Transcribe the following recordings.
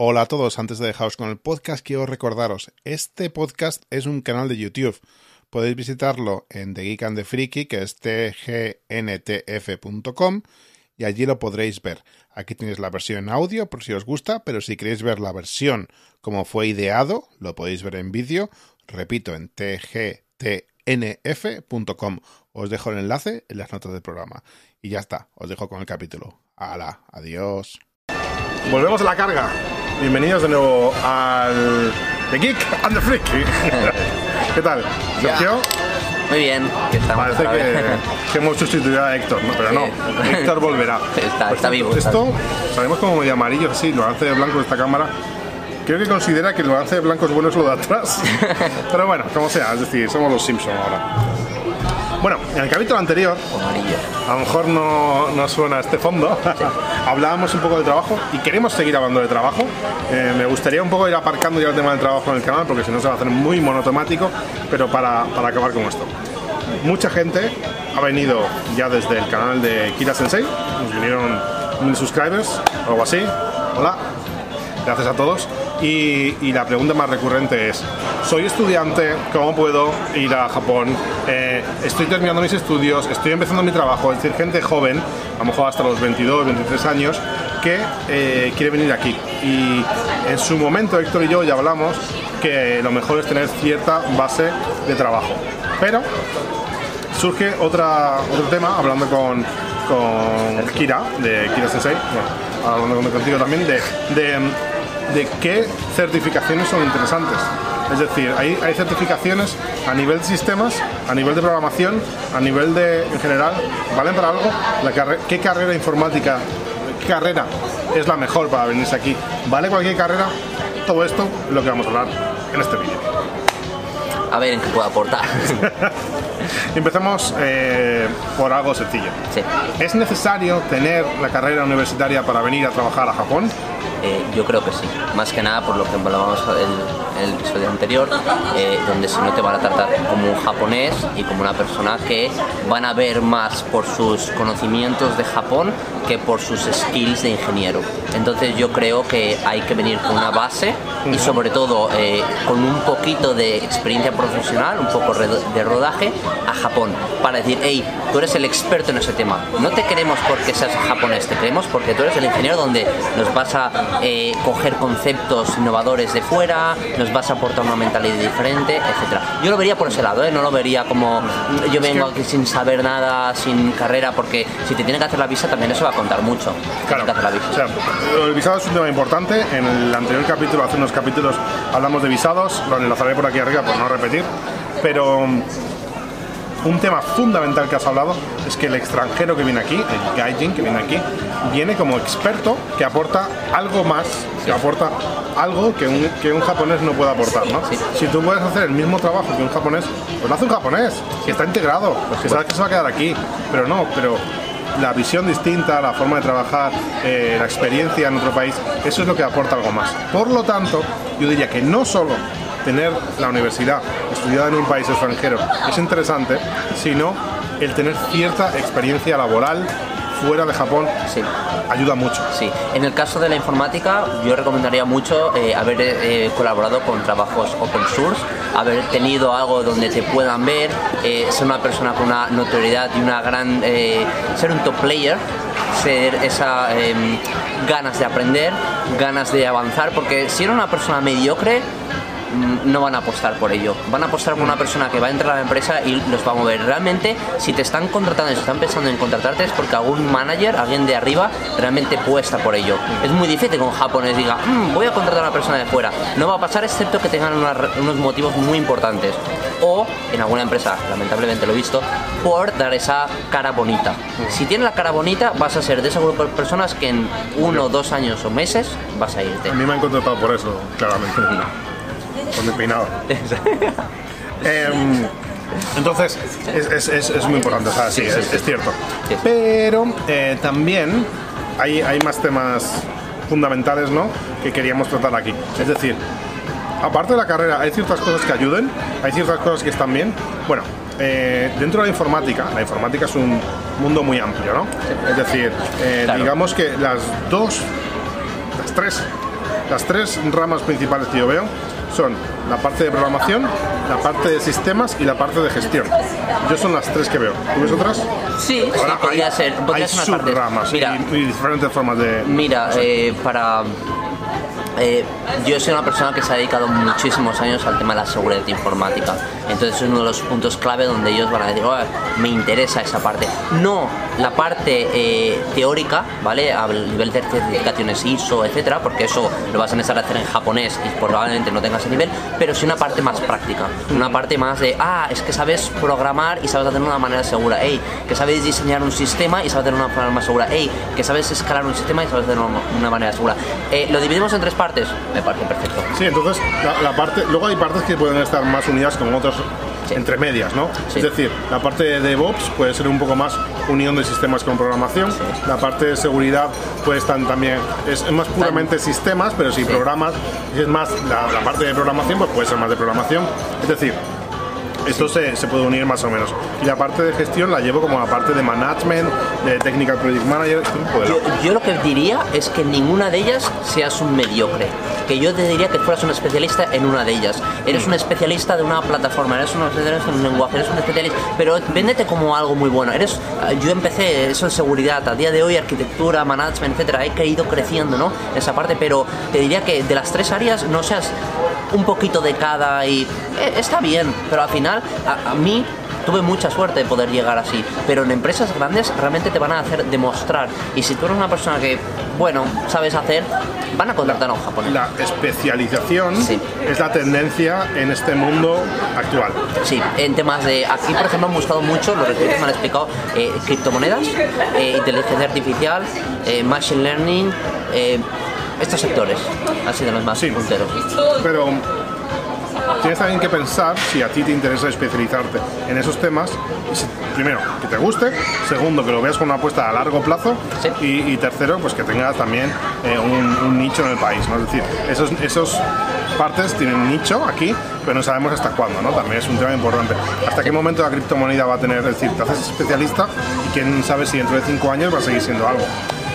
Hola a todos, antes de dejaros con el podcast quiero recordaros, este podcast es un canal de YouTube. Podéis visitarlo en The Geek and the Freaky, que es tgntf.com, y allí lo podréis ver. Aquí tenéis la versión en audio por si os gusta, pero si queréis ver la versión como fue ideado, lo podéis ver en vídeo, repito, en tgntf.com. Os dejo el enlace en las notas del programa. Y ya está, os dejo con el capítulo. ¡Hala! ¡Adiós! Volvemos a la carga. Bienvenidos de nuevo al The Geek and the Freaky. ¿Qué tal, Sergio? Muy bien, que estamos. Parece que hemos sustituido a Héctor, ¿no? Pero no, Héctor volverá. Está vivo. Esto, sabemos como medio amarillo, así, el balance de blanco de esta cámara. Creo que considera que el balance de blanco es bueno solo de atrás. Pero bueno, como sea, es decir, somos los Simpsons ahora. Bueno, en el capítulo anterior, a lo mejor no suena este fondo, sí. Hablábamos un poco del trabajo y queremos seguir hablando de trabajo. Me gustaría un poco ir aparcando ya el tema del trabajo en el canal porque si no se va a hacer muy monotemático, pero para acabar con esto. Mucha gente ha venido ya desde el canal de Kira Sensei, nos vinieron 1000 subscribers o algo así. Hola, gracias a todos. Y la pregunta más recurrente es: soy estudiante, ¿cómo puedo ir a Japón? Estoy terminando mis estudios, estoy empezando mi trabajo, es decir, gente joven, a lo mejor hasta los 22, 23 años, que quiere venir aquí. Y en su momento Héctor y yo ya hablamos que lo mejor es tener cierta base de trabajo. Pero surge otro tema, hablando con Kira, de Kira Sensei, bueno, hablando contigo también, de qué certificaciones son interesantes. Es decir, hay certificaciones a nivel de sistemas, a nivel de programación, a nivel de, en general, ¿valen para algo? ¿Qué carrera informática, qué carrera es la mejor para venirse aquí? ¿Vale cualquier carrera? Todo esto es lo que vamos a hablar en este vídeo. A ver en qué puedo aportar. Empezamos por algo sencillo. Sí. ¿Es necesario tener la carrera universitaria para venir a trabajar a Japón? Yo creo que sí, más que nada por lo que hablábamos en el episodio anterior, donde si no te van a tratar como un japonés y como una persona que van a ver más por sus conocimientos de Japón que por sus skills de ingeniero. Entonces yo creo que hay que venir con una base y sobre todo con un poquito de experiencia profesional, un poco de rodaje a Japón, para decir: hey, tú eres el experto en ese tema, no te queremos porque seas japonés, te queremos porque tú eres el ingeniero donde nos vas a coger conceptos innovadores de fuera, nos vas a aportar una mentalidad diferente, etc. Yo lo vería por ese lado, no lo vería como yo vengo aquí sin saber nada, sin carrera, porque si te tienen que hacer la visa también eso va a contar mucho. Claro, que hacer la visa. O sea, el visado es un tema importante. En el anterior capítulo, hace unos capítulos, hablamos de visados, lo enlazaré por aquí arriba por no repetir, pero un tema fundamental que has hablado es que el extranjero que viene aquí, el gaijin que viene aquí, viene como experto que aporta algo más, que aporta algo que un japonés no puede aportar, ¿no? Sí. Si tú puedes hacer el mismo trabajo que un japonés, pues lo hace un japonés, que está integrado, que sabes que se va a quedar aquí, pero la visión distinta, la forma de trabajar, la experiencia en otro país, eso es lo que aporta algo más. Por lo tanto, yo diría que no solo tener la universidad estudiada en un país extranjero es interesante, sino el tener cierta experiencia laboral fuera de Japón, sí, ayuda mucho. Sí, en el caso de la informática yo recomendaría mucho haber colaborado con trabajos open source, haber tenido algo donde te puedan ver, ser una persona con una notoriedad y una gran ser un top player, ser esa ganas de aprender, ganas de avanzar, porque si eres una persona mediocre no van a apostar por ello, van a apostar por una persona que va a entrar a la empresa y los va a mover. Realmente, si te están contratando y están pensando en contratarte es porque algún manager, alguien de arriba, realmente apuesta por ello. Es muy difícil que un japonés diga voy a contratar a una persona de fuera. No va a pasar excepto que tengan unos motivos muy importantes. O, en alguna empresa, lamentablemente lo he visto, por dar esa cara bonita. Si tienes la cara bonita, vas a ser de ese grupo de personas que en 1 o 2 años o meses vas a irte. A mí me han contratado por eso, claramente. Con mi peinado. Entonces es muy importante, o sea, sí, es cierto. Sí. Pero también hay más temas fundamentales, ¿no?, que queríamos tratar aquí. Es decir, aparte de la carrera, hay ciertas cosas que ayuden, hay ciertas cosas que están bien. Bueno, dentro de la informática es un mundo muy amplio, ¿no? Es decir, claro, digamos que las tres las tres ramas principales que yo veo son la parte de programación, la parte de sistemas y la parte de gestión. Yo son las tres que veo. ¿Tú ves otras? Sí, Ahora, sí, podría ser. Hay subramas y diferentes formas de... Mira, yo soy una persona que se ha dedicado muchísimos años al tema de la seguridad informática. Entonces es uno de los puntos clave donde ellos van a decir, me interesa esa parte. No la parte teórica, ¿vale? A nivel de certificaciones ISO, etcétera, porque eso lo vas a necesitar hacer en japonés y probablemente no tengas ese nivel, pero sí una parte más práctica. Una parte más de, es que sabes programar y sabes hacerlo de una manera segura. Que sabes diseñar un sistema y sabes hacerlo de una manera más segura. Que sabes escalar un sistema y sabes hacerlo de una manera segura. Lo dividimos en tres partes, me parece perfecto. Sí, entonces la parte, luego hay partes que pueden estar más unidas con otras entre medias, ¿no? Sí. Es decir, la parte de DevOps puede ser un poco más unión de sistemas con programación, la parte de seguridad puede estar también, es más puramente sistemas, pero si programas, es más la parte de programación, pues puede ser más de programación, es decir, esto se puede unir más o menos. Y la parte de gestión la llevo como la parte de management, de technical project manager. Yo lo que diría es que ninguna de ellas seas un mediocre. Que yo te diría que fueras un especialista en una de ellas. Eres un especialista de una plataforma, eres un especialista en un lenguaje, eres un especialista, pero véndete como algo muy bueno. Yo empecé eso en seguridad, a día de hoy arquitectura, management, etcétera. He ido creciendo, ¿no? Esa parte, pero te diría que de las tres áreas no seas un poquito de cada y está bien, pero al final a mí tuve mucha suerte de poder llegar así, pero en empresas grandes realmente te van a hacer demostrar, y si tú eres una persona que, sabes hacer, van a contratar a un japonés. La especialización es la tendencia en este mundo actual. Sí, en temas de, aquí por ejemplo han buscado mucho, los recruiters me han explicado, criptomonedas, inteligencia artificial, machine learning, estos sectores han sido los más punteros. Pero tienes también que pensar si a ti te interesa especializarte en esos temas. Primero, que te guste. Segundo, que lo veas con una apuesta a largo plazo. Y tercero, pues que tengas también un nicho en el país, ¿no? Es decir, esos partes tienen nicho aquí, pero no sabemos hasta cuándo, ¿no? También es un tema importante. ¿Hasta qué momento la criptomoneda va a tener? Es decir, te haces especialista y quién sabe si dentro de 5 años va a seguir siendo algo.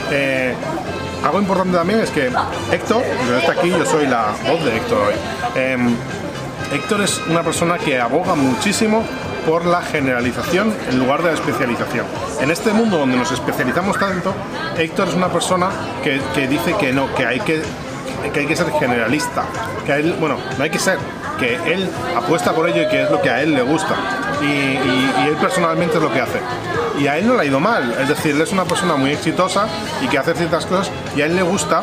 Algo importante también es que Héctor, que está aquí, yo soy la voz de Héctor hoy. Héctor es una persona que aboga muchísimo por la generalización en lugar de la especialización. En este mundo donde nos especializamos tanto, Héctor es una persona que dice que no, que hay que ser generalista, que a él, no hay que ser, que él apuesta por ello y que es lo que a él le gusta, y él personalmente es lo que hace, y a él no le ha ido mal, es decir, él es una persona muy exitosa y que hace ciertas cosas y a él le gusta,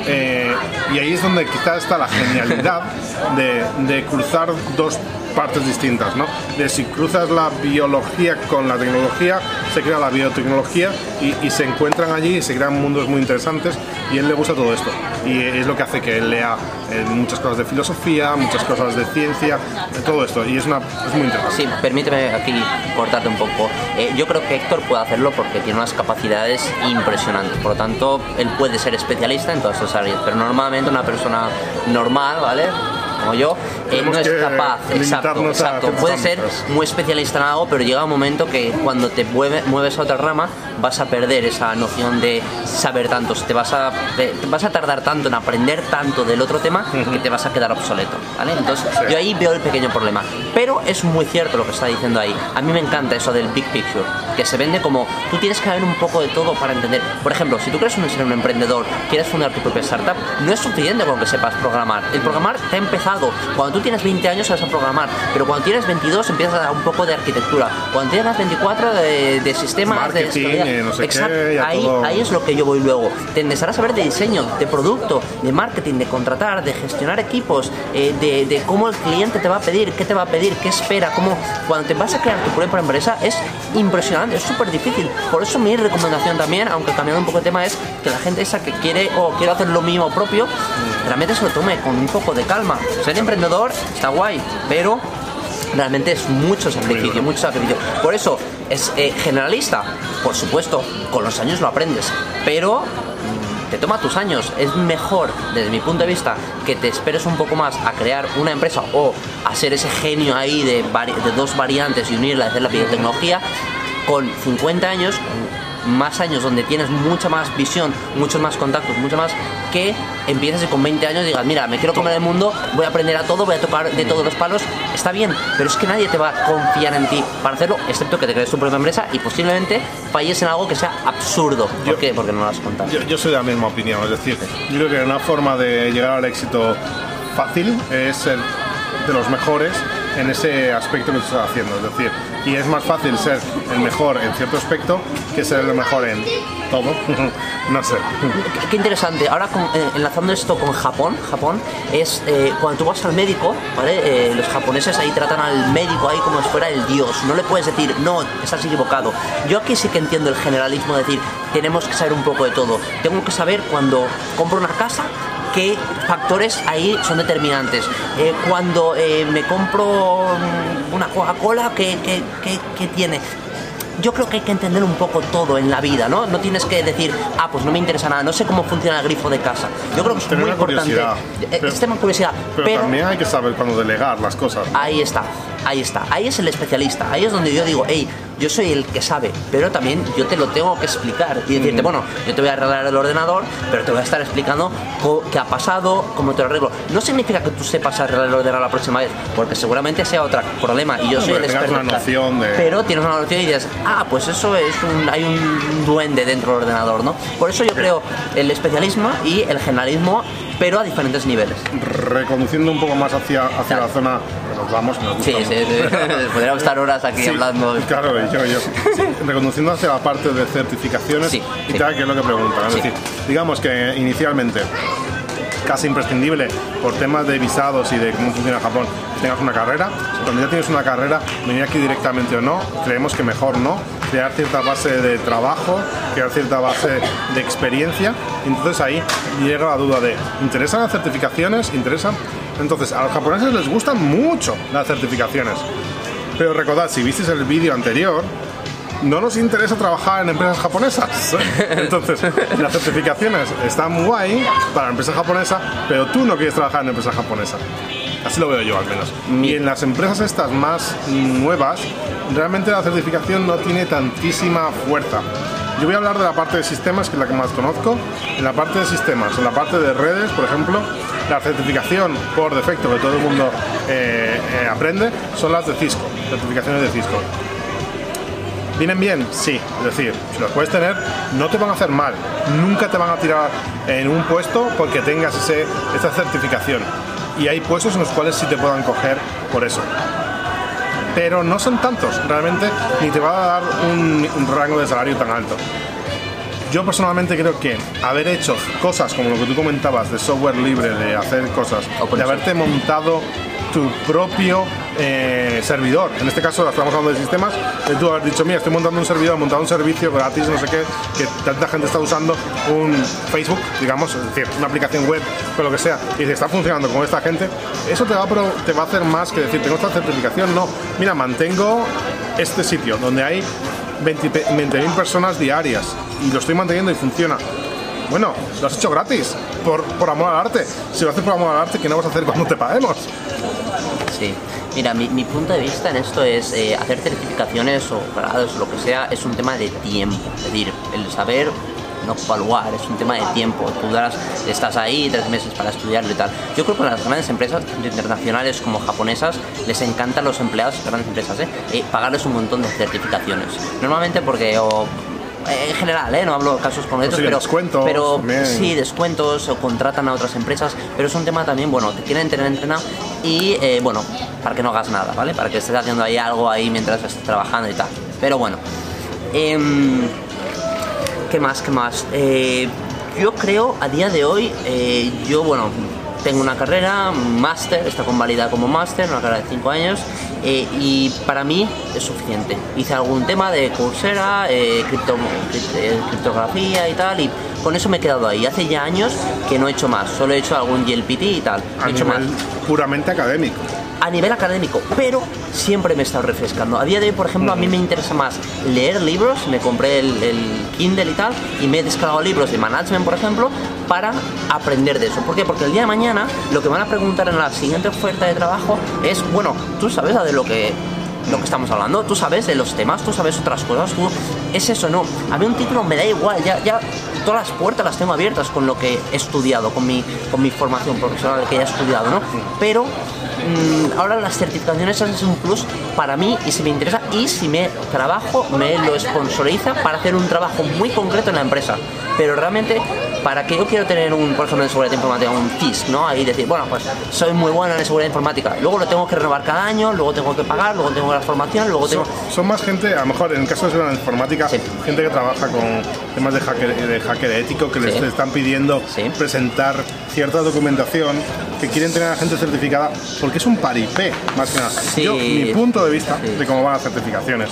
y ahí es donde quizás está la genialidad de cruzar dos partes distintas, ¿no? De si cruzas la biología con la tecnología, se crea la biotecnología y se encuentran allí y se crean mundos muy interesantes, y a él le gusta todo esto y es lo que hace que él lea muchas cosas de filosofía, muchas cosas de ciencia, todo esto, y es muy interesante. Sí, permíteme aquí cortarte un poco. Yo creo que Héctor puede hacerlo porque tiene unas capacidades impresionantes, por lo tanto él puede ser especialista en todas esas áreas, pero normalmente una persona normal, ¿vale?, como yo, no es capaz, exacto. Puede ser muy especialista en algo, pero llega un momento que cuando te mueves a otra rama vas a perder esa noción de saber tanto, te vas a tardar tanto en aprender tanto del otro tema que te vas a quedar obsoleto, ¿vale? Entonces yo ahí veo el pequeño problema, pero es muy cierto lo que está diciendo ahí. A mí me encanta eso del big picture, que se vende como tú tienes que saber un poco de todo para entender. Por ejemplo, si tú quieres ser un emprendedor, quieres fundar tu propia startup, no es suficiente con que sepas programar. El programar te ha empezado. Cuando tú tienes 20 años sabes a programar, pero cuando tienes 22 empiezas a dar un poco de arquitectura. Cuando tienes 24 de sistemas, marketing, de no sé exacto, qué, ahí es lo que yo voy luego. Te empezarás a saber de diseño, de producto, de marketing, de contratar, de gestionar equipos, de cómo el cliente te va a pedir, qué espera, cómo. Cuando te vas a crear tu propia empresa es impresionante, es súper difícil. Por eso mi recomendación también, aunque cambiando un poco de tema, es que la gente esa que quiere hacer lo mismo propio, realmente se lo tome con un poco de calma. Ser emprendedor está guay, pero realmente es mucho sacrificio. Por eso es generalista, por supuesto, con los años lo aprendes, pero te toma tus años. Es mejor, desde mi punto de vista, que te esperes un poco más a crear una empresa o a ser ese genio ahí de dos variantes y unirla, hacer la biotecnología con 50 años, más años, donde tienes mucha más visión, muchos más contactos, mucho más, que empieces y con 20 años digas, mira, me quiero comer el mundo, voy a aprender a todo, voy a tocar de todos los palos. Está bien, pero es que nadie te va a confiar en ti para hacerlo, excepto que te crees tu propia empresa y posiblemente falles en algo que sea absurdo. ¿Por qué? Porque no lo has contado. Yo soy de la misma opinión, es decir, yo creo que una forma de llegar al éxito fácil es ser de los mejores en ese aspecto que estás haciendo, es decir, y es más fácil ser el mejor en cierto aspecto que ser el mejor en todo. No sé. Qué interesante. Ahora enlazando esto con Japón es cuando tú vas al médico, ¿vale? Los japoneses ahí tratan al médico ahí como si fuera el dios. No le puedes decir, no, estás equivocado. Yo aquí sí que entiendo el generalismo de decir, tenemos que saber un poco de todo. Tengo que saber cuando compro una casa, qué factores ahí son determinantes. Cuando me compro una Coca-Cola, ¿qué tiene? Yo creo que hay que entender un poco todo en la vida, ¿no? No tienes que decir, pues no me interesa nada, no sé cómo funciona el grifo de casa. Yo creo que es muy importante. Es tema de curiosidad. Pero también hay que saber cuándo delegar las cosas. Ahí está. Ahí es el especialista. Ahí es donde yo digo, hey, yo soy el que sabe, pero también yo te lo tengo que explicar y decirte, bueno, yo te voy a arreglar el ordenador, pero te voy a estar explicando qué ha pasado, cómo te lo arreglo. No significa que tú sepas arreglar el ordenador la próxima vez, porque seguramente sea otro problema y yo soy el experto. Una noción de... Pero tienes una noción y dices, pues eso es hay un duende dentro del ordenador, ¿no? Por eso yo creo el especialismo y el generalismo, pero a diferentes niveles. Reconduciendo un poco más hacia la zona que nos vamos, me gusta. Sí. Podríamos estar horas aquí hablando. Claro, yo. Sí, reconduciendo hacia la parte de certificaciones y tal, que es lo que preguntan. Es decir, digamos que inicialmente casi imprescindible por temas de visados y de cómo funciona Japón, tengas una carrera. Cuando ya tienes una carrera, venir aquí directamente o no, creemos que mejor no, crear cierta base de trabajo, crear cierta base de experiencia. Entonces ahí llega la duda de, ¿interesan las certificaciones? ¿Interesan? Entonces a los japoneses les gustan mucho las certificaciones, pero recordad, si visteis el vídeo anterior, no nos interesa trabajar en empresas japonesas. Entonces, las certificaciones están muy guay para la empresa japonesa, pero tú no quieres trabajar en empresa japonesa. Así lo veo yo, al menos. Y en las empresas estas más nuevas, realmente la certificación no tiene tantísima fuerza. Yo voy a hablar de la parte de sistemas, que es la que más conozco. En la parte de sistemas, en la parte de redes, por ejemplo, la certificación por defecto que todo el mundo aprende son las de Cisco, certificaciones de Cisco. ¿Vienen bien? Sí, es decir, si los puedes tener, no te van a hacer mal, nunca te van a tirar en un puesto porque tengas esta certificación. Y hay puestos en los cuales sí te puedan coger por eso. Pero no son tantos, realmente, ni te va a dar un rango de salario tan alto. Yo personalmente creo que haber hecho cosas como lo que tú comentabas de software libre, de hacer cosas, de haberte montado tu propio servidor, en este caso estamos hablando de sistemas, tú haber dicho, mira, estoy montando un servidor, he montado un servicio gratis, no sé qué, que tanta gente está usando un Facebook, digamos, es decir, una aplicación web, o lo que sea, y está funcionando con esta gente, eso te va a hacer más que decir, tengo esta certificación, no, mira, mantengo este sitio donde hay 20.000 personas diarias y lo estoy manteniendo y funciona. Bueno, lo has hecho gratis, por amor al arte. Si lo haces por amor al arte, ¿qué no vas a hacer cuando te paguemos? Sí, mira, mi punto de vista en esto es hacer certificaciones o grados o lo que sea, es un tema de tiempo. Es decir, el saber no evaluar, es un tema de tiempo. Tú estás ahí 3 meses para estudiarlo y tal. Yo creo que a las grandes empresas, tanto internacionales como japonesas, les encantan los empleados de grandes empresas, pagarles un montón de certificaciones. Normalmente porque en general, no hablo de casos concretos, pero sí, descuentos o contratan a otras empresas, pero es un tema también, bueno, te quieren tener entrenado y, bueno, para que no hagas nada, ¿vale? Para que estés haciendo ahí algo ahí mientras estés trabajando y tal. Pero bueno, ¿qué más? Yo creo, a día de hoy, tengo una carrera, un máster, está convalidada como máster, una carrera de 5 años, y para mí es suficiente. Hice algún tema de Coursera, criptografía y tal, y con eso me he quedado ahí. Hace ya años que no he hecho más, solo he hecho algún GLPT y tal. A nivel puramente académico. A nivel académico, pero siempre me he estado refrescando. A día de hoy, por ejemplo, a mí me interesa más leer libros, me compré el Kindle y tal, y me he descargado libros de management, por ejemplo, para aprender de eso. ¿Por qué? Porque el día de mañana lo que van a preguntar en la siguiente oferta de trabajo es, bueno, ¿tú sabes de lo que lo que estamos hablando, tú sabes de los temas, tú sabes otras cosas, tú... Es eso, no. A mí un título me da igual, ya todas las puertas las tengo abiertas con lo que he estudiado, con mi formación profesional que ya he estudiado, ¿no? Pero ahora las certificaciones es un plus para mí y si me interesa y si me trabajo me lo sponsoriza para hacer un trabajo muy concreto en la empresa. Pero realmente, para que yo quiero tener por ejemplo, en seguridad informática, un TISC, ¿no? Ahí decir, bueno, pues soy muy bueno en seguridad informática, luego lo tengo que renovar cada año, luego tengo que pagar, luego tengo la formación, luego tengo... Son más gente, a lo mejor en el caso de seguridad informática, sí, gente que trabaja con temas de hacker ético, que les están pidiendo presentar cierta documentación, que quieren tener a gente certificada, porque es un paripé, más que nada. Sí. Yo, mi punto de vista de cómo van las certificaciones,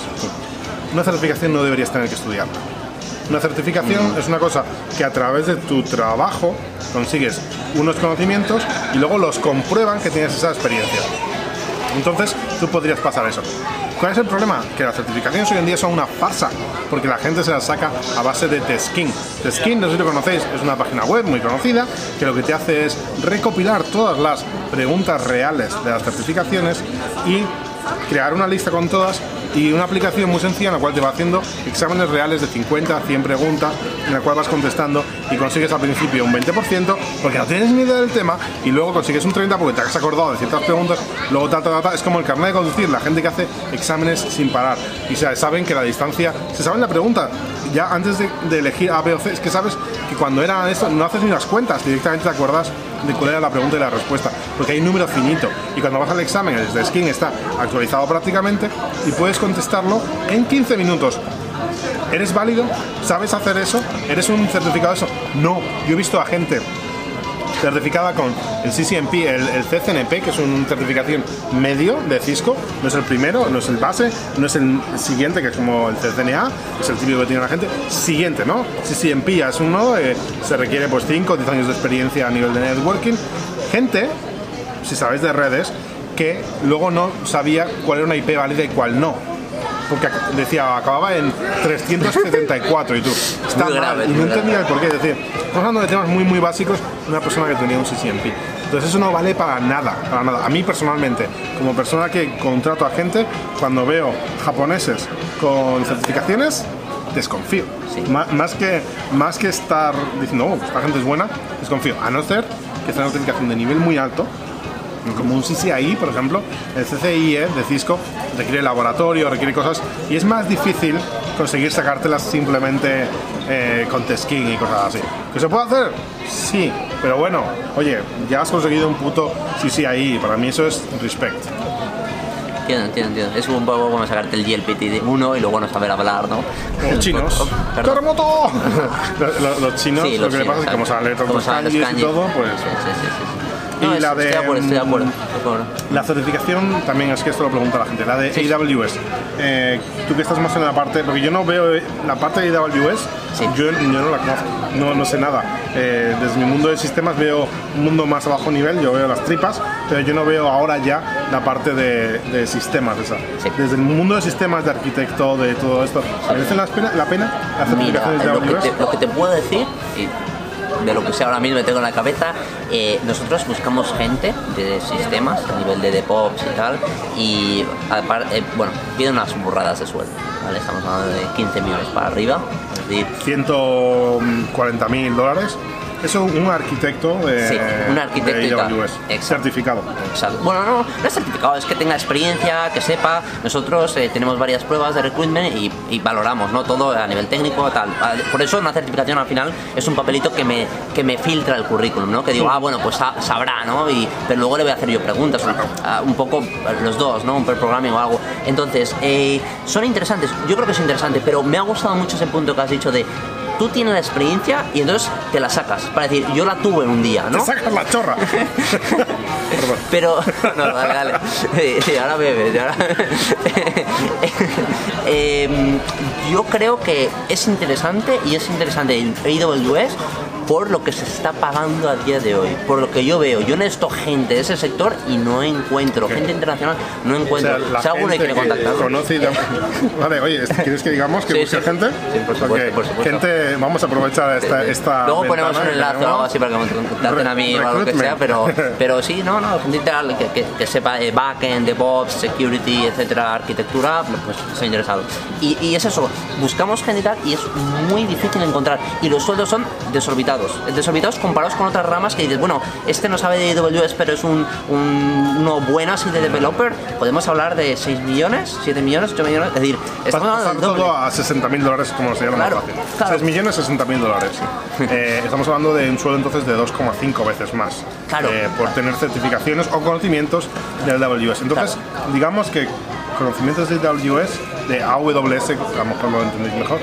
una certificación no deberías tener que estudiar. Una certificación es una cosa que a través de tu trabajo consigues unos conocimientos y luego los comprueban que tienes esa experiencia. Entonces tú podrías pasar eso. ¿Cuál es el problema? Que las certificaciones hoy en día son una farsa, porque la gente se las saca a base de Teskin. Teskin, no sé si lo conocéis, es una página web muy conocida que lo que te hace es recopilar todas las preguntas reales de las certificaciones y crear una lista con todas y una aplicación muy sencilla en la cual te va haciendo exámenes reales de 50, 100 preguntas en la cual vas contestando y consigues al principio un 20% porque no tienes ni idea del tema y luego consigues un 30% porque te has acordado de ciertas preguntas, luego es como el carnet de conducir, la gente que hace exámenes sin parar y saben que la distancia, se saben la pregunta ya antes de elegir A, B o C, es que sabes que cuando era esto no haces ni las cuentas, directamente te acuerdas de cuál era la pregunta y la respuesta, porque hay un número finito y cuando vas al examen el de Skin está actualizado prácticamente y puedes contestarlo en 15 minutos. ¿Eres válido? ¿Sabes hacer eso? ¿Eres un certificado de eso? No, yo he visto a gente certificada con el CCNP, el CCNP, que es una certificación medio de Cisco, no es el primero, no es el base, no es el siguiente, que es como el CCNA, que es el típico que tiene la gente, siguiente, ¿no? CCNP ya es uno, se requiere pues 5 o 10 años de experiencia a nivel de networking, gente, si sabéis de redes, que luego no sabía cuál era una IP válida y cuál no. Porque decía, acababa en 374 y tú, está muy mal, grave, y no entendía el porqué. Es decir, estamos hablando de temas muy muy básicos de una persona que tenía un CCNP. Entonces eso no vale para nada, para nada. A mí personalmente, como persona que contrato a gente, cuando veo japoneses con certificaciones, desconfío. Sí. Más que estar diciendo, oh, esta gente es buena, desconfío. A no ser que sea una certificación de nivel muy alto, como un CCIE, por ejemplo, el CCIE de Cisco requiere laboratorio, requiere cosas y es más difícil conseguir sacártelas simplemente con Teskin y cosas así. ¿Que se puede hacer? Sí, pero bueno, oye, ya has conseguido un puto CCIE, para mí eso es respect. Entiendo. Es un poco como sacarte el GLPT1 y luego no saber hablar, ¿no? Los chinos. ¡Terremoto! los chinos, sí, lo que le pasa es que como salen letras con kanjis y todo, pues... Sí. Y no, la de... Estoy de acuerdo. La certificación también es que esto lo pregunta la gente, la de AWS. Tú que estás más en la parte... Porque yo no veo la parte de AWS, yo no la conozco, no sé nada. Desde mi mundo de sistemas veo un mundo más a bajo nivel, yo veo las tripas, pero yo no veo ahora ya la parte de sistemas esa. Sí. Desde el mundo de sistemas, de arquitecto, de todo esto, ¿merece la pena las certificaciones de AWS? Lo que te puedo decir... de lo que sé ahora mismo me tengo en la cabeza, nosotros buscamos gente de sistemas a nivel de DevOps y tal y bueno, piden unas burradas de sueldo, ¿vale? Estamos hablando de 15 millones para arriba, es decir, $140,000. Eso un arquitecto un arquitecto de AWS, certificado. Exacto. Bueno, no es certificado, es que tenga experiencia, que sepa. Nosotros tenemos varias pruebas de recruitment y valoramos, ¿no? Todo a nivel técnico, tal. Por eso una certificación al final es un papelito que me filtra el currículum, ¿no? Que digo, bueno, pues sabrá, ¿no? Pero luego le voy a hacer yo preguntas, un poco los dos, ¿no? Un pair programming o algo. Entonces, son interesantes. Yo creo que es interesante, pero me ha gustado mucho ese punto que has dicho de tú tienes la experiencia y entonces te la sacas. Para decir, yo la tuve en un día, ¿no? Te sacas la chorra. Pero, no, dale. Ahora bebe. Yo creo que es interesante y es interesante el AWS por lo que se está pagando a día de hoy, por lo que yo veo. Yo necesito gente de ese sector y no encuentro, gente internacional no encuentro. O sea, si alguno quiere contactar. Vale, oye, ¿quieres que digamos que busque gente? Sí, por supuesto, por supuesto. Gente, vamos a aprovechar esta Luego ponemos un enlace o algo así para que me contacten a mí o algo que sea, pero sí, no, gente que sepa backend, DevOps, security, etcétera, arquitectura, pues estoy interesado. Y es eso, buscamos gente y tal, y es muy difícil encontrar. Y los sueldos son desorbitados comparados con otras ramas que dices, bueno, este no sabe de AWS, pero es uno bueno así de developer. Podemos hablar de 6 millones, 7 millones, 8 millones, es decir, estamos hablando del todo a $60.000, como se llama claro, más fácil. Claro. 6 millones, $60.000. Estamos hablando de un sueldo entonces de 2,5 veces más. Claro. Por tener certificaciones o conocimientos del AWS. Entonces, digamos que conocimientos de AWS, de AWS, a lo mejor lo entendéis mejor,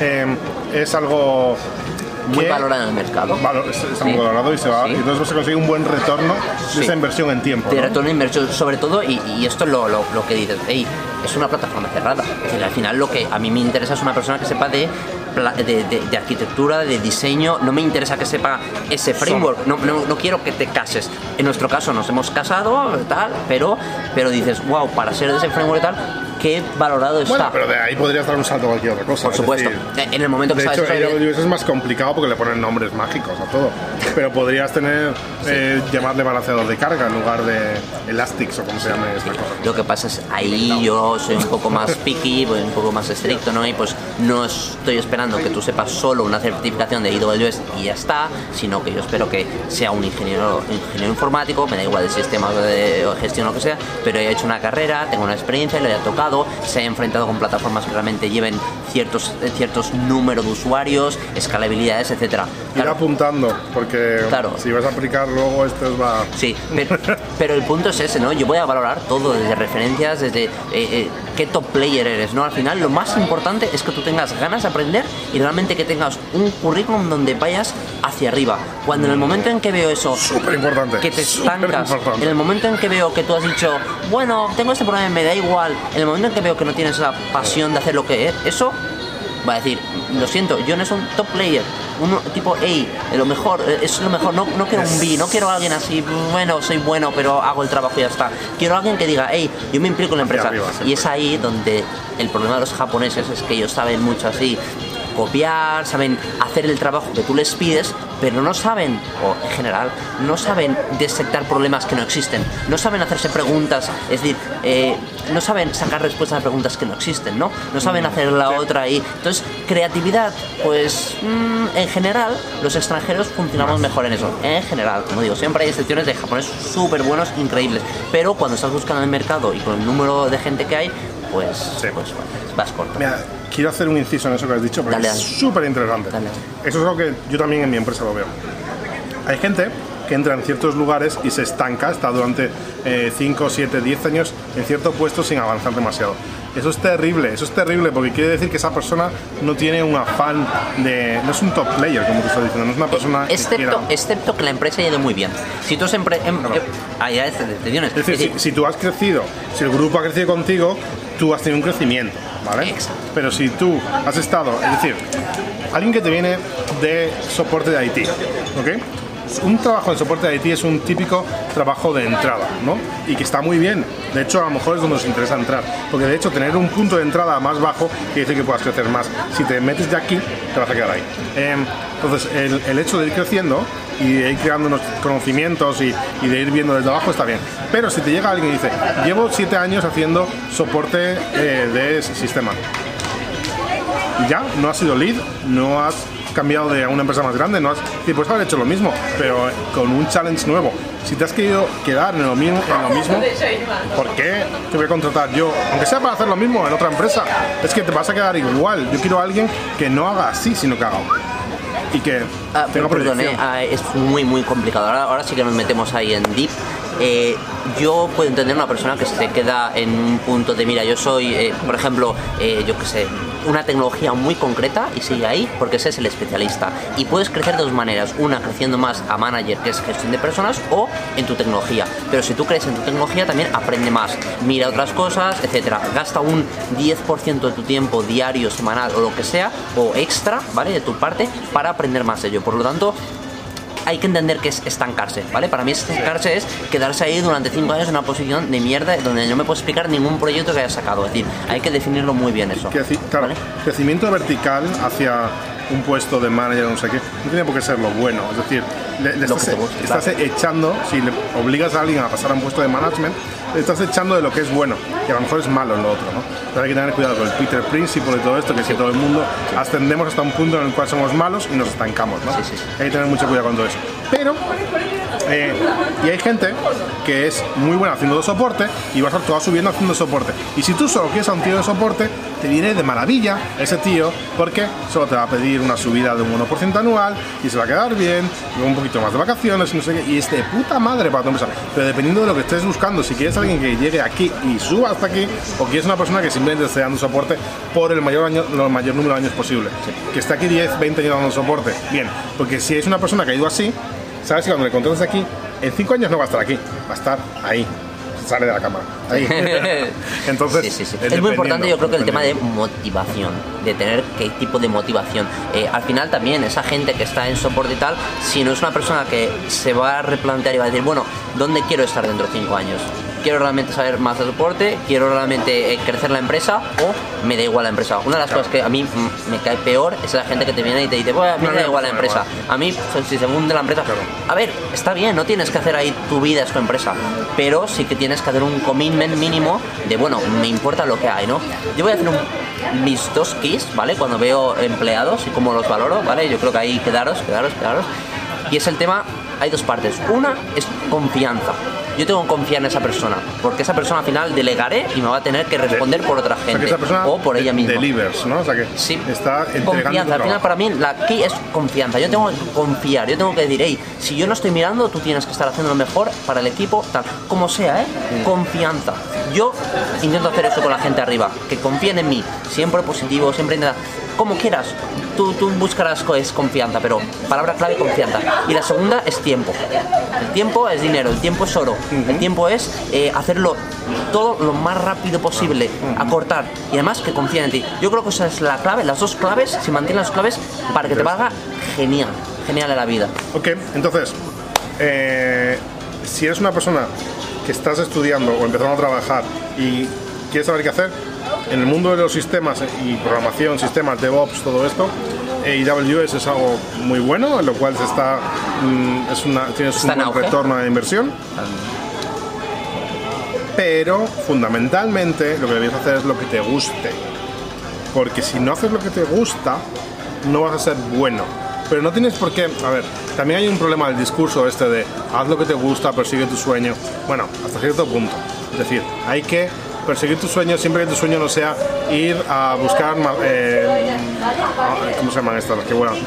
es algo muy valorado en el mercado. Está muy valorado y entonces vas a conseguir un buen retorno de esa inversión en tiempo. De retorno de inversión, sobre todo, y esto es lo que dices, es una plataforma cerrada. Es decir, al final lo que a mí me interesa es una persona que sepa de arquitectura, de diseño. No me interesa que sepa ese framework, no quiero que te cases. En nuestro caso nos hemos casado, tal, pero dices, wow, para ser de ese framework y tal, qué valorado está. Bueno, pero de ahí podrías dar un salto a cualquier otra cosa. Por supuesto. En el momento que de sabes hecho, AWS es más complicado porque le ponen nombres mágicos a todo. Pero podrías tener, llamarle balanceador de carga en lugar de Elastics o como se llame esta cosa. Lo que pasa es ahí yo soy un poco más picky, un poco más estricto, ¿no? Y pues no estoy esperando que tú sepas solo una certificación de AWS y ya está, sino que yo espero que sea un ingeniero informático, me da igual el sistema de gestión o lo que sea, pero haya hecho una carrera, tenga una experiencia, le haya tocado, se haya enfrentado con plataformas que realmente lleven ciertos números de usuarios, escalabilidades, etcétera. Ir apuntando, porque si vas a aplicar luego esto va... Sí, pero el punto es ese, ¿no? Yo voy a valorar todo, desde referencias, desde qué top player eres, ¿no? Al final lo más importante es que tú tengas ganas de aprender y realmente que tengas un currículum donde vayas hacia arriba. Cuando en el momento en que veo eso, súper importante, que te estancas, en el momento en que veo que tú has dicho, bueno, tengo este problema, me da igual, en el momento en que veo que no tienes esa pasión de hacer lo que es, eso va a decir, lo siento, yo no soy un top player, un tipo A, lo mejor, es lo mejor, no quiero un B, no quiero a alguien así, bueno, soy bueno, pero hago el trabajo y ya está. Quiero a alguien que diga, hey, yo me implico en la empresa. Y es ahí donde el problema de los japoneses es que ellos saben mucho así, copiar, saben hacer el trabajo que tú les pides, pero no saben, o en general, no saben detectar problemas que no existen, no saben hacerse preguntas, es decir, no saben sacar respuestas a preguntas que no existen, ¿no? No saben hacer la otra y... Entonces, creatividad, pues, en general, los extranjeros funcionamos mejor en eso, en general, como digo, siempre hay excepciones de japoneses súper buenos, increíbles, pero cuando estás buscando el mercado y con el número de gente que hay, pues vas corto. Mira, quiero hacer un inciso en eso que has dicho porque es súper interesante. Eso es algo que yo también en mi empresa lo veo. Hay gente que entra en ciertos lugares y se estanca, está durante 5, 7, 10 años en cierto puesto sin avanzar demasiado. Eso es terrible porque quiere decir que esa persona no tiene un afán de... no es un top player, como tú estás diciendo, no es una persona excepto que la empresa ha ido muy bien. Si tú siempre... es decir, si tú has crecido, si el grupo ha crecido contigo, tú has tenido un crecimiento, ¿vale? Exacto. Pero si tú has estado... Es decir, alguien que te viene de soporte de IT, ¿ok? Un trabajo en soporte de IT es un típico trabajo de entrada, ¿no? Y que está muy bien. De hecho, a lo mejor es donde nos interesa entrar. Porque de hecho, tener un punto de entrada más bajo quiere decir que puedas crecer más. Si te metes de aquí, te vas a quedar ahí. Entonces, el hecho de ir creciendo y de ir creando unos conocimientos y de ir viendo desde abajo está bien. Pero si te llega alguien y dice, llevo 7 años haciendo soporte de sistema. Y ya, no has sido lead, no has cambiado de una empresa más grande, no has, puedes haber hecho lo mismo, pero con un challenge nuevo. Si te has querido quedar en lo mismo, ¿por qué te voy a contratar yo? Aunque sea para hacer lo mismo en otra empresa, es que te vas a quedar igual. Yo quiero a alguien que no haga así, sino que haga y que tenga proyección. Es muy complicado. Ahora sí que nos metemos ahí en deep. Yo puedo entender una persona que se queda en un punto de, mira, yo soy, por ejemplo, yo qué sé, una tecnología muy concreta y sigue ahí porque ese es el especialista. Y puedes crecer de dos maneras, una creciendo más a manager, que es gestión de personas, o en tu tecnología. Pero si tú crees en tu tecnología, también aprende más, mira otras cosas, etcétera. Gasta un 10% de tu tiempo diario, semanal o lo que sea, o extra, ¿vale? De tu parte, para aprender más de ello. Por lo tanto, hay que entender que es estancarse, ¿vale? Para mí estancarse es quedarse ahí durante 5 años en una posición de mierda donde no me puedo explicar ningún proyecto que haya sacado. Es decir, hay que definirlo muy bien eso. Claro, ¿vale? Crecimiento vertical hacia un puesto de manager, no sé qué, no tiene por qué ser lo bueno. Es decir, estás echando, si le obligas a alguien a pasar a un puesto de management, le estás echando de lo que es bueno, y a lo mejor es malo en lo otro, ¿no? Pero hay que tener cuidado con el Peter Principle y todo esto, que si todo el mundo ascendemos hasta un punto en el cual somos malos y nos estancamos, ¿no? Hay que tener mucho cuidado con todo eso. Pero y hay gente que es muy buena haciendo de soporte y va a estar toda subiendo haciendo soporte. Y si tú solo quieres a un tío de soporte, te viene de maravilla ese tío, porque solo te va a pedir una subida de un 1% anual y se va a quedar bien, y un poquito más de vacaciones y no sé qué, y es de puta madre para tu empresa. Pero dependiendo de lo que estés buscando, si quieres a alguien que llegue aquí y suba hasta aquí, o quieres una persona que simplemente esté dando soporte por el mayor número de años posible, que esté aquí 10, 20 años dando soporte, bien, porque si es una persona que ha ido así, sabes que cuando le contratas aquí, en 5 años no va a estar aquí, va a estar ahí, sale de la cama, ahí. Entonces, es muy importante, yo creo, que el tema de motivación, de tener qué tipo de motivación. Al final también esa gente que está en soporte y tal, si no es una persona que se va a replantear y va a decir, bueno, ¿dónde quiero estar dentro de 5 años? ¿Quiero realmente saber más de soporte? ¿Quiero realmente crecer la empresa? ¿O me da igual la empresa? Una de las cosas que a mí me cae peor es la gente que te viene y te dice, bueno, a mí me da igual la empresa. A mí, si se hunde la empresa... A ver, está bien, no tienes que hacer ahí tu vida, es tu empresa. Pero sí que tienes que hacer un commitment mínimo de, bueno, me importa lo que hay, ¿no? Yo voy a hacer mis 2 keys, ¿vale? Cuando veo empleados y cómo los valoro, ¿vale? Yo creo que ahí quedaros. Y es el tema, hay 2 partes. Una es confianza. Yo tengo que confiar en esa persona, porque esa persona al final delegaré y me va a tener que responder por otra gente, o sea, o por ella misma. Delivers, ¿no? O sea que está entregando confianza. Al final, para mí, la key es confianza. Yo tengo que confiar, yo tengo que decir, hey, si yo no estoy mirando, tú tienes que estar haciendo lo mejor para el equipo, tal, como sea, ¿eh? Confianza. Yo intento hacer eso con la gente arriba, que confíen en mí, siempre positivo, siempre intenta, como quieras. Tú buscarás es confianza, pero palabra clave, confianza. Y la segunda es tiempo. El tiempo es dinero, el tiempo es oro. El tiempo es hacerlo todo lo más rápido posible, acortar, y además que confíen en ti. Yo creo que esa es la clave, las 2 claves, si mantienes las claves, para que te valga genial en la vida. Ok, entonces, si eres una persona que estás estudiando o empezando a trabajar y quieres saber qué hacer, en el mundo de los sistemas y programación, sistemas, DevOps, todo esto, AWS es algo muy bueno, en lo cual tienes un buen retorno de inversión. Pero fundamentalmente lo que debes hacer es lo que te guste, porque si no haces lo que te gusta, no vas a ser bueno. Pero no tienes por qué, a ver, también hay un problema del discurso este de haz lo que te gusta, persigue tu sueño. Bueno, hasta cierto punto. Es decir, hay que perseguir tu sueño siempre que tu sueño no sea ir a buscar ¿cómo se llaman estas? Que bueno,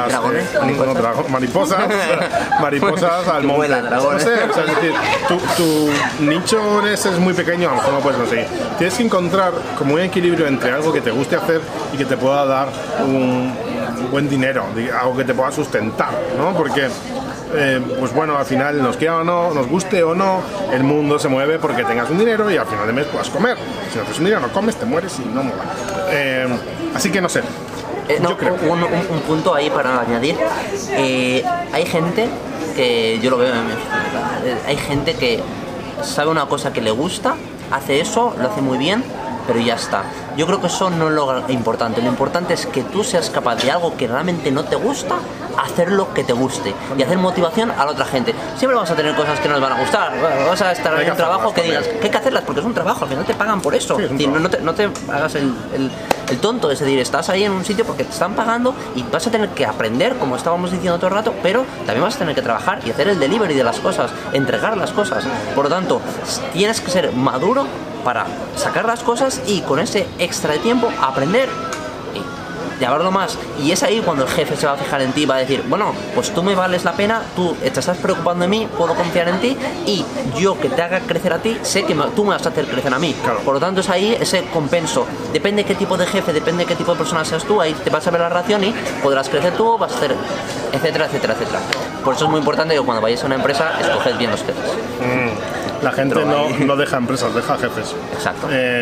mariposas al monte. No sé, o sea, es decir, tu nicho es muy pequeño, a lo mejor no puedes conseguir. Tienes que encontrar como un equilibrio entre algo que te guste hacer y que te pueda dar un buen dinero, algo que te pueda sustentar, ¿no? Porque pues bueno, al final nos quiera o no, nos guste o no, el mundo se mueve porque tengas un dinero y al final de mes puedas comer. Si no tienes un dinero, no comes, te mueres y no mola. Así que no sé. Yo creo. Un punto ahí para añadir. Hay gente que yo lo veo, hay gente que sabe una cosa que le gusta, hace eso, lo hace muy bien, pero ya está. Yo creo que eso no es lo importante. Lo importante es que tú seas capaz de algo que realmente no te gusta, hacer lo que te guste y hacer motivación a la otra gente. Siempre vas a tener cosas que no les van a gustar. Vas a estar en un trabajo que digas que hay que hacerlas porque es un trabajo, al final te pagan por eso. Sí, no te hagas el tonto, es decir, estás ahí en un sitio porque te están pagando y vas a tener que aprender, como estábamos diciendo todo el rato, pero también vas a tener que trabajar y hacer el delivery de las cosas, entregar las cosas. Por lo tanto, tienes que ser maduro para sacar las cosas y con ese extra de tiempo aprender y llevarlo más. Y es ahí cuando el jefe se va a fijar en ti y va a decir, bueno, pues tú me vales la pena, tú te estás preocupando de mí, puedo confiar en ti y yo que te haga crecer a ti, sé que tú me vas a hacer crecer a mí. Claro. Por lo tanto es ahí ese compenso. Depende qué tipo de jefe, depende qué tipo de persona seas tú, ahí te vas a ver la relación y podrás crecer tú, vas a hacer, etcétera, etcétera, etcétera. Por eso es muy importante que cuando vayáis a una empresa, escoged bien los jefes. La gente no deja empresas, deja jefes. Exacto.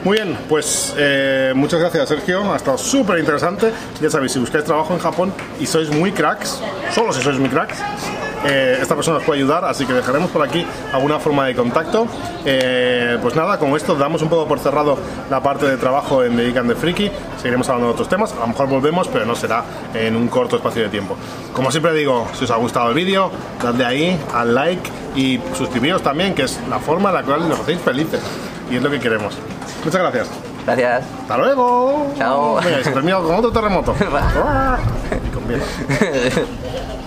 Muy bien, pues muchas gracias, Sergio, ha estado súper interesante. Ya sabéis, si buscáis trabajo en Japón y sois muy cracks, solo si sois muy cracks, esta persona os puede ayudar, así que dejaremos por aquí alguna forma de contacto. Pues nada, con esto damos un poco por cerrado la parte de trabajo en The Geek and the Freaky. Seguiremos hablando de otros temas, a lo mejor volvemos, pero no será en un corto espacio de tiempo. Como siempre digo, si os ha gustado el vídeo, dadle ahí al like y suscribiros también, que es la forma en la cual nos hacéis felices y es lo que queremos. Muchas gracias. Gracias. Hasta luego. Chao. Mira, se termina con otro terremoto. Y con miedo.